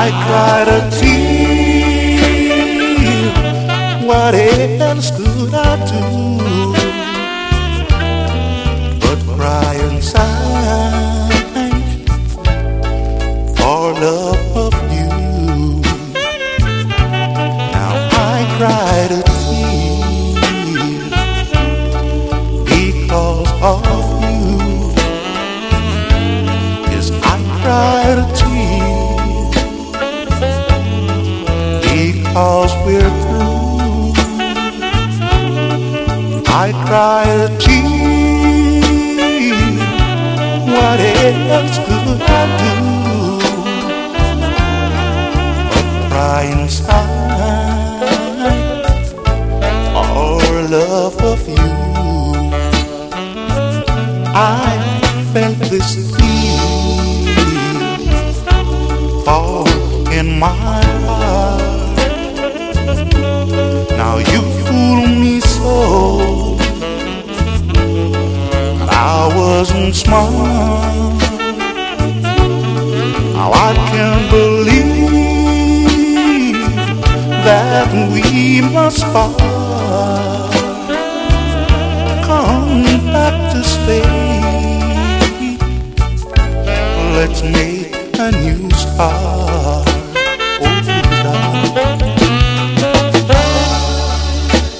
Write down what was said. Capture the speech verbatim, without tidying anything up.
I cried a tear. What else could I do but cry inside for love of you? Now I cried a tear because of you. Yes, I cried a tear because we're through. I cried a tear. What else could I do but cry inside for love of you? I felt this feeling fall in my heart. Now you fool me so, I wasn't smart. Now I can't believe that we must part. Come back to stay. Let's make a new start.